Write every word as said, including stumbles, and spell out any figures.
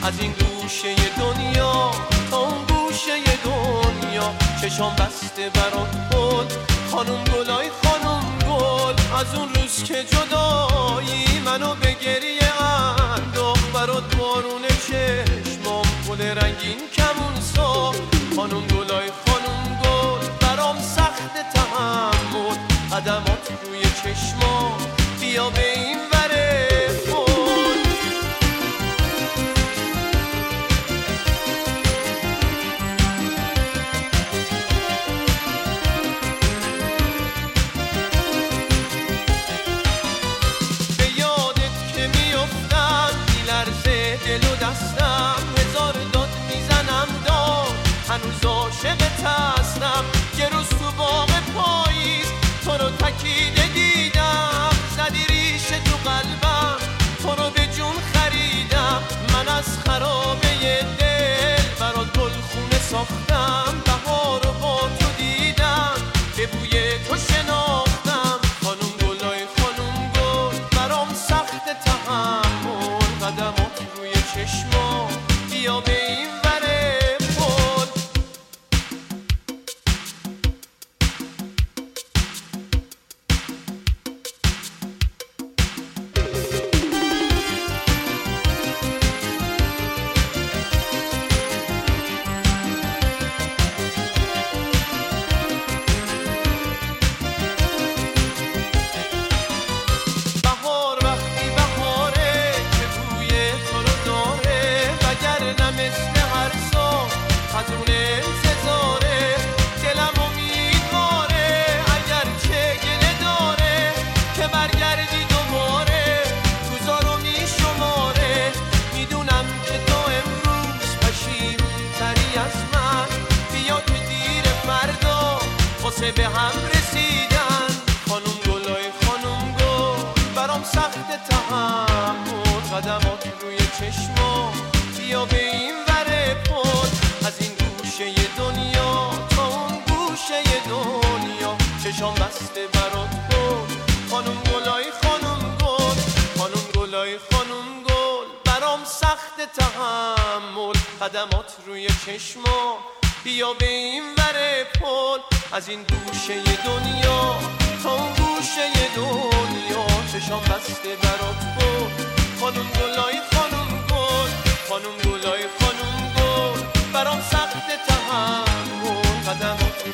از این گوشه دنیا تا اون گوشه دنیا، چشام بسته برات بود خانم گلای خانم گل. از اون روز که جدایی منو به گریه انداخت، برات بارون چشمام گل رنگین کمون ساخت. خانم گلای خانم گل برام سخت تحمل، قدمات روی چشمام بیا به این وره پل. به یادت که میافتم میلرزه دل و دستم، هزار داد میزنم داد هنوز عاشقت هستم. یه روز تو باغ پاییز تو رو تکیده دیدم، زدی ریشه تو قلبم تو رو به جون خریدم. من از خرابه دل برات گلخونه ساختم، بهار رو با تو دیدم به بوی تو شناختم. خانم گلای خانم گل برام سخت تحمل، قدمات روی چشمام بیا به این وره پل. بهار وقتی بهاره که بوی تو رو داره، وگرنه مثل هر سال از اون انتظاره. دلم امیدواره اگر چه گله داره که برگردی دوباره، روزا رو میشماره. میدونم که تو امروز پشیمون‌تری از من، بیا که دیر فردا واسه به هم رسیدن. خانم گلای خانم گل برام سخت تحمل، قدمات روی چشمام بیا به این وره پل. از این گوشه دنیا تا اون گوشه دنیا، چشام بسته برات بود خانم گلای خانم گل. خانم گلای خانم گل برام سخت تحمل، قدمات روی چشمام بیا به این وره پل. از این گوشه دنیا تا اون گوشه دنیا، چشام بسته برات بود خانم گلای خانم گل. خانم گلای خانم گل برام سخت تحمل، قدمات